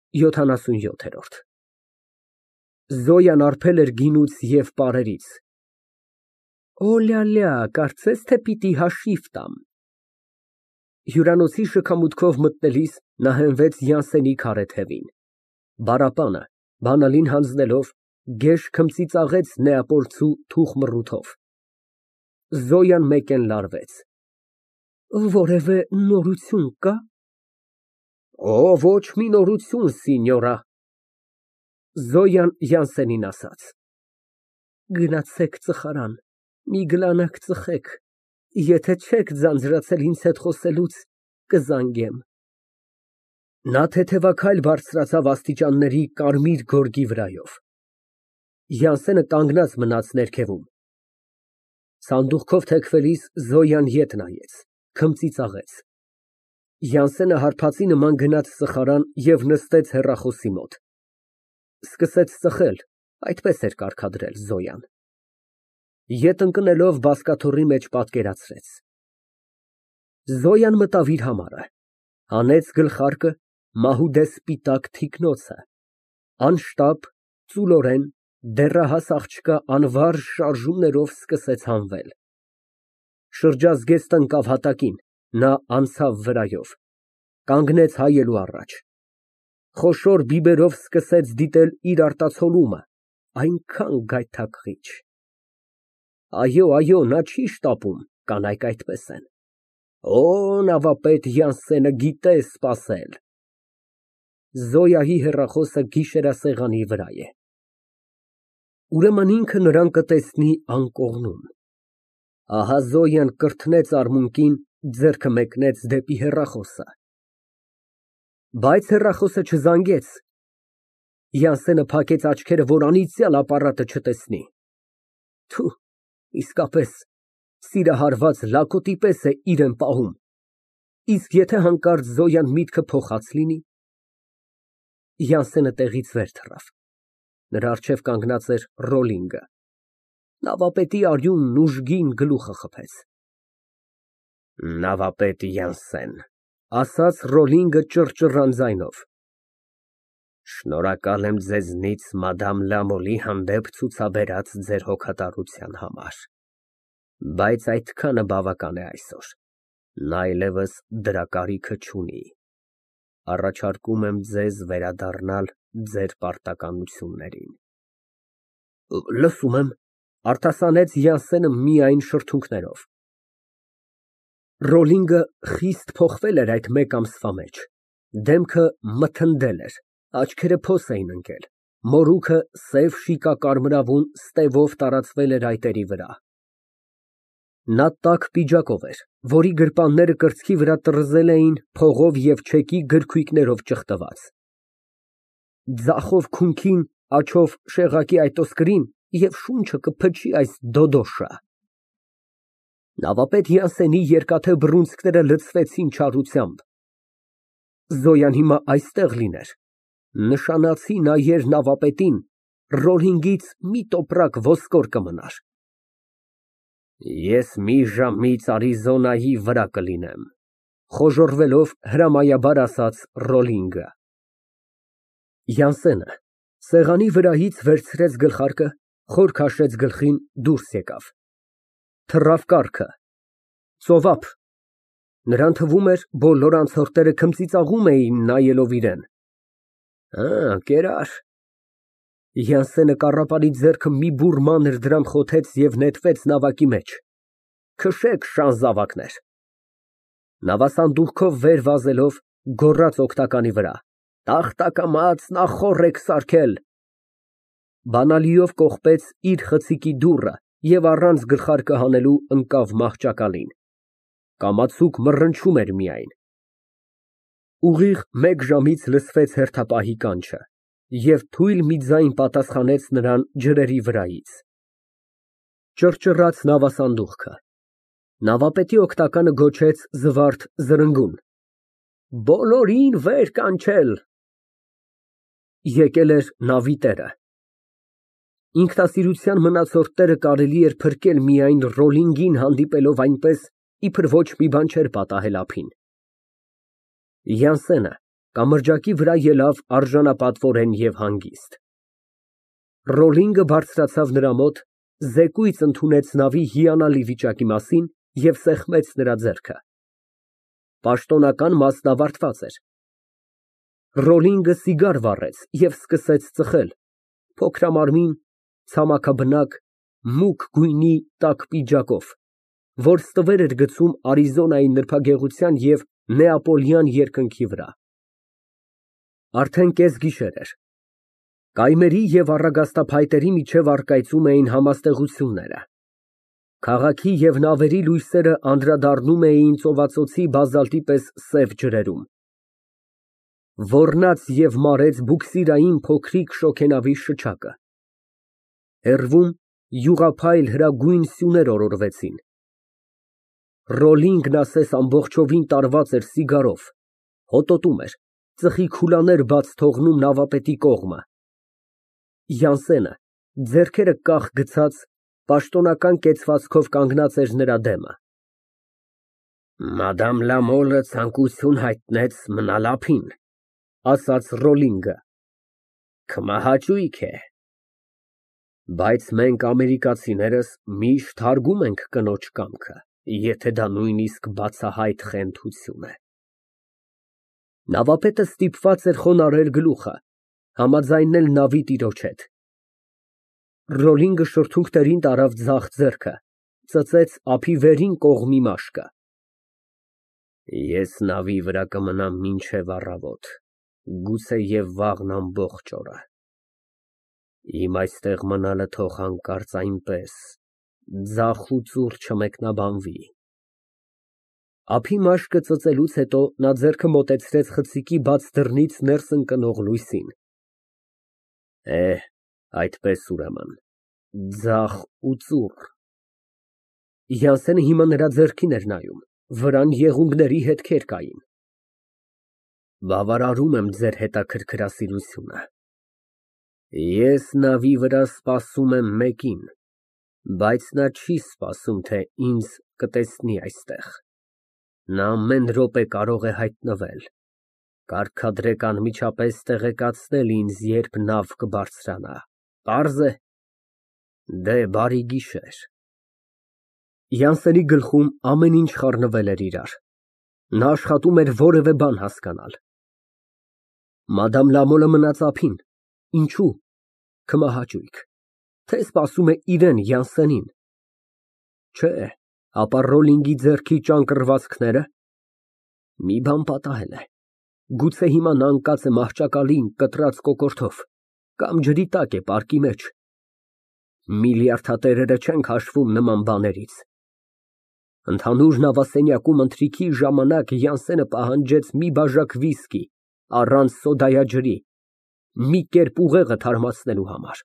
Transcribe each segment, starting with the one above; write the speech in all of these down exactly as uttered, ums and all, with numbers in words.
յոթանասունյոթ։ Զոյան արբել էր գինուց և պարերից։ Օ, լալա, կարծես թե պիտի հաշիվ տամ։ Հյուրանոցի շքամուտքով մտնելիս նա հենվեց Յանսենի քարե թևին։ Բառապանը բանալին հանձնելով գեշ քմծիծաղեց նեապոլցու թուխ մռութով։ Զոյան մեկեն լարվեց։ Որևէ նորություն կա։ Օ, ոչ մի նորություն, սինյորա։ Զոյան Յանսենին ասաց։ Գնացեք ծխարան, մի գլանակ ծխեք, եթե չեք ձանձրացել ինձ հետ խոսելուց, կզանգեմ։ Նա թեթևաքայլ բարձրացավ աստիճանների կարմիր գորգի վրայով։ Յանսենը կանգնած մնաց ներքևում։ Սանդուղքով թեքվելիս Զոյան ետ նայեց, քմծիծաղեց։ Յանսենը հարբածի նման գնաց սխարան և նստեց հեռախոսի մոտ։ Սկսեց ծխել, այդպես էր կարգադրել Զոյան։ Ետ ընկնելով բազկաթոռի մեջ պատկերացրեց։ Զոյան մտավ իր համարը, հանեց գլխարկը, մահուդե սպիտակ թիկնոցը, անշտապ, ծուլորեն, դեռահաս աղջկա անվարժ շարժումներով սկսեց հանվել։ Շրջազգեստը ընկավ հատակին, նա անցավ վրայով, կանգնեց հայելու առաջ։ Խոշոր բիբերով սկսեց դիտել իր արտացոլումը, այնքան գայթակղիչ։ Այո, այո, նա չի շտապում, կանայք այդպես են։ Օ, նավապետ Յանսենը գիտե սպասել։ Զոյայի հեռախոսը գիշերասեղանի վրա է։ Ուրեմն ինքը նրան կտեսնի անկողնում։ Ահա Զոյան կրթնեց արմունկին, ձեռքը մեկնեց դեպի հեռախոսը։ Բայց հեռախոսը չզանգեց։ Յանսենը փակեց աչքերը, որ անիծյալ ապարատը չտեսնի։ Թու, իսկապես, սիրահարված լակոտի պես է իրեն պահում։ Իսկ եթե հանկարծ Զոյան միտքը փոխած լինի։ Յանսենը տեղից վեր թռավ։ Նրա առջև կանգնած էր Ռոլլինգը։ Նավապետի արյունն ուժգին գլուխը խփեց։ Նավապետ Յանսեն, ասաց Ռոլլինգը ճռճռան ձայնով։ Շնորհակալ եմ ձեզնից մադամ Լամոլի հանդեպ ցուցաբերած ձեր հոգատարության համար, բայց այդքանը բավական է այսօր, նա այլևս դրա կարիքը չունի։ Առաջարկում եմ ձեզ վերադառնալ ձեր պարտականություններին։ Լսում եմ, արտասանեց Յանսենը միայն շրթունքներով։ Ռոլլինգը խիստ փոխվել էր այդ մեկ ամսվա մեջ, դեմքը մթնդել էր, աչքերը փոս էին ընկել, մորուքը սև շիկակարմրավուն ստևով տարածվել էր այտերի վրա։ Նա տաք պիջակով էր, որի գրպանները կրծքի վրա տռզել էին փողով և չեկի գրքույկներով ճխտված։ Ձախով քունքին, աջով շեղակի այտոսկրին և շունչը կփչի այս դոդոշը։ Նավապետ Յանսենի երկաթե բռունցքները լցվեցին չարությամբ։ Զոյան հիմա այստեղ լիներ, նշանացի նայեր նավապետին, Ռոլլինգից մի տոպրակ ոսկոր կմնար։ Ես մի ժամից Արիզոնայի վրա կլինեմ, խոժոռվելով հրամայաբար ասաց Ռոլլինգը։ Յանսենը սեղանի վրայից վերցրեց գլխարկը, խոր քաշեց գլխին, դուրս եկավ։ Թռավ կառքը։ Ծովափ։ Նրան թվում էր բոլոր անցորդները քմծիծաղում էին նայելով իրան։ Ա, կերար։ Յանսենը կառապանի ձեռքը մի բուռ մանր դրամ խոթեց և նետվեց նավակի մեջ։ Քշեք, շանզավակներ։ Նավասանդուղքով վեր վազելով, գոռաց օգնականի վրա։ Տախտակամաց նախօրեք սարքել։ Բանալիով կողպեց իր խցիկի դուռը և առանց գլխարկը հանելու ընկավ մահճակալին։ Կամացուկ մռնչում էր միայն։ Ուղիղ մեկ ժամից լսվեց հերթապահի կանչը, և թույլ մի ձայն պատասխանեց նրան ջրերի վրայից։ Ճռճռաց նավասանդուղքը։ Նավապետի օգնականը գոչեց զվարթ զրնգուն. Բոլորին վեր կանչել։ Եկել էր նավի տերը։ Ինքնասիրության մնացորդները կարելի էր փրկել միայն Ռոլլինգին հանդիպելով այնպես, իբր ոչ մի բան չէր պատահել ափին։ Յանսենը կամրջակի վրա ելավ արժանապատվորեն և հանգիստ։ Ռոլինգը բարձրացավ նրա մոտ, զեկույց ընդունեց նավի հիանալի վիճակի մասին և սեղմեց նրա ձեռքը։ Պաշտոնական մասն ավարտված էր։ Ռոլինգը սիգար վառեց և սկսեց ծխել, փոքրամարմին, ցամաքաբնակ, մուգ գույնի տաք պիջակով, որ ստվեր էր գցում Արիզոնայի նրբագեղության և նեապոլյան երկնքի վրա։ Արդեն կեսգիշեր էր։ Կայմերի և առագաստափայտերի միջև առկայծում էին համաստեղությունները։ Քաղաքի և նավերի լույսերը անդրադառնում էին ծովածոցի բազալտի պես սև ջրերում։ Ոռնաց և մարեց բուքսիրային փոքրիկ շոգենավի շչակը։ Հեռվում յուղափայլ հրագույն սյուներ օրորվեցին։ Ռոլինգն ասես ամբողջովին տարված էր սիգարով, հոտոտում էր, ծխի քուլաներ բաց թողնում նավապետի կողմը։ Յանսենը, ձեռքերը կախ գցած, պաշտոնական կեցվածքով կանգնած էր նրա դեմը։ Մադամ Լամոլը ցանկություն հայտնեց մնալ ափին, ասաց Ռոլինգը։ Կմահաճույք է։ Բայց մենք ամերիկացիներս միշտ հարգում ենք կնոջ կամքը, եթե դա նույնիսկ բացահայտ խենթություն է։ Նավապետը ստիպված էր խոնարհել գլուխը, համաձայնել նավի տիրոջ հետ։ Ռոլինգը շրթունքներին տարավ ձախ ձեռքը, ծծեց ափի վերին կողմի մաշկը։ Ես նավի վրա կմնամ մինչև առավոտ, գուցեև վաղն ամբողջ օրը։ Իմ այստեղ մնալը թող հանկարծ այնպես ձախ ու ծուռ չմեկնաբանվի։ Ափի մաշկը ծծելուց հետո նա ձեռքը մոտեցրեց խցիկի բաց դռնից ներս ընկնող լույսին։ Էհ, այդպես ուրեմն, ձախ ու ծուռ։ Յանսենը հիմա նրա ձեռքին էր նայում, վրան եղունգների հետքեր կային։ Բավարարում եմ ձեր հետաքրքրասիրությունը։ Ես նավի վրա սպասում եմ մեկին, բայց նա չի սպասում, թե ինձ կտեսնի այստեղ։ Նա ամեն րոպե կարող է հայտնվել, կարգադրեք անմիջապես տեղեկացնել ինձ, երբ նավ կբարձրանա, պարզ է։ Դե, բարի գիշեր։ Յանսենի գլխում ամեն ինչ խառնվել էր իրար։ Նա աշխատում էր որևէ բան հասկանալ։ Մադամ Լամոլը մնաց ափին, ինչո՞ւ, կմահաճույք, թե սպասում է իրան Յանսենին։ Չէ, ապա Ռոլինգի ձեռքի ճանկռվածքները։ Մի բան պատահել է, գուցե հիմա նա ընկած է մահճակալին կտրած կոկորդով, կամ ջրի տակ է պարկի մեջ։ Միլիարդատերերը չեն քաշվում նման բաներից։ Ընդհանուր նավասենյակում ընթրիքի ժամանակ Յանսենը պահանջեց մի բաժակ վիսկի, առանց սոդայաջրի, մի կերպ ուղեղը թարմացնելու համար։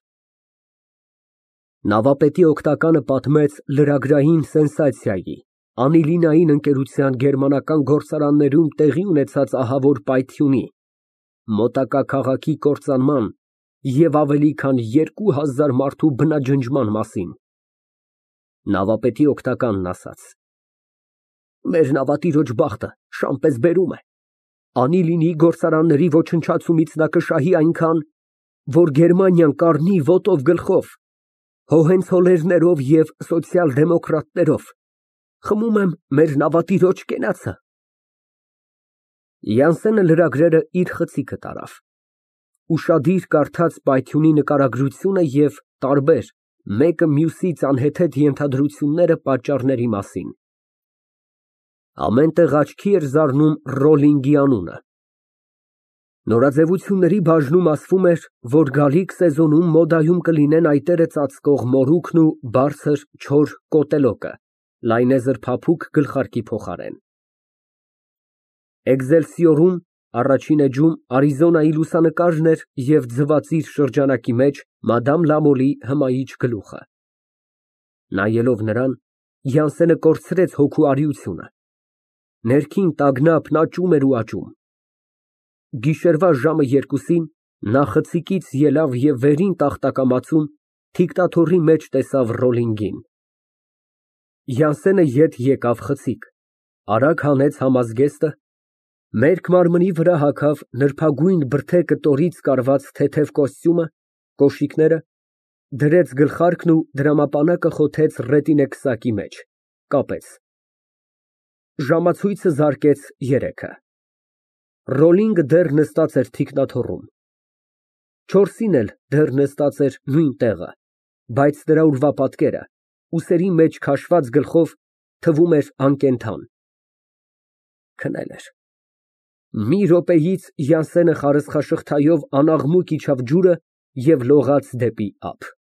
Նավապետի օգնականը պատմեց լրագրային սենսացիայի, անիլինային ընկերության գերմանական գործարաններում տեղի ունեցած ահավոր պայթյունի, մոտակա քաղաքի կործանման և ավելի քան երկու հազար մարդու բնաջնջման մասին։ Նավապետի օգնականն ասաց. Մեր նավատիրոջ բախտը շան պես բերում է։ Անիլինի գործարանների ոչնչացումից նա կշահի այնքան, որ Գերմանիան կառնի ոտով գլխով, հոհենցոլերներով և սոցիալ֊դեմոկրատներով։ Խմում եմ մեր նավատիրոջ կենացը։ Յանսենը լրագրերը իր խցիկը տարավ։ Ուշադիր կարդաց պայթյունի նկարագրությունը և տարբեր, մեկը մյուսից անհեթեթ ենթադրությունները պատճառների մասին։ Ամեն տեղ աչքի էր զարնում Ռոլինգի անունը։ Նորաձևությունների բաժնում ասվում էր, որ գալիք սեզոնում մոդայում կլինեն այտերը ծածկող մորուքն ու բարձր, չոր կոտելոկը, լայնեզր փափուկ գլխարկի փոխարեն։ Էքզելսիորում առաջին էջում Արիզոնայի լուսանկարն էր և ձվածիր շրջանակի մեջ մադամ Լամոլի հմայիչ գլուխը։ Նայելով նրան, Յանսենը կորցրեց հոգու արիությունը։ Ներքին տագնապն աճում էր ու աճում։ Գիշերվա ժամը երկուսին նա խցիկից ելավ և վերին տախտակամածում թիկտաթոռի մեջ տեսավ Ռոլինգին։ Յանսենը ետ եկավ խցիկ, արագ հանեց համազգեստը, Մերկ մարմնի վրա հագավ նրբագույն բրդե կտորից կարված թեթև կոստյումը, կոշիկները, դրեց գլխարկն ու դրամապանակը խոթեց ռետինե քսակի մեջ, կապեց։ Ժամացույցը զարկեց երեքը։ Ռոլինգը դեռ նստած էր թիկնաթոռում։ Չորսին էլ դեռ նստած էր նույն տեղը, բայց նրա ուրվապատկերը, ուսերի մեջ քաշված գլխով, թվում էր անկենդան։ Քնել էր։ Մի րոպեից Յանսենը խարսխաշղթայով անաղմուկ իջավ ջուրը և լողաց դեպի ափ։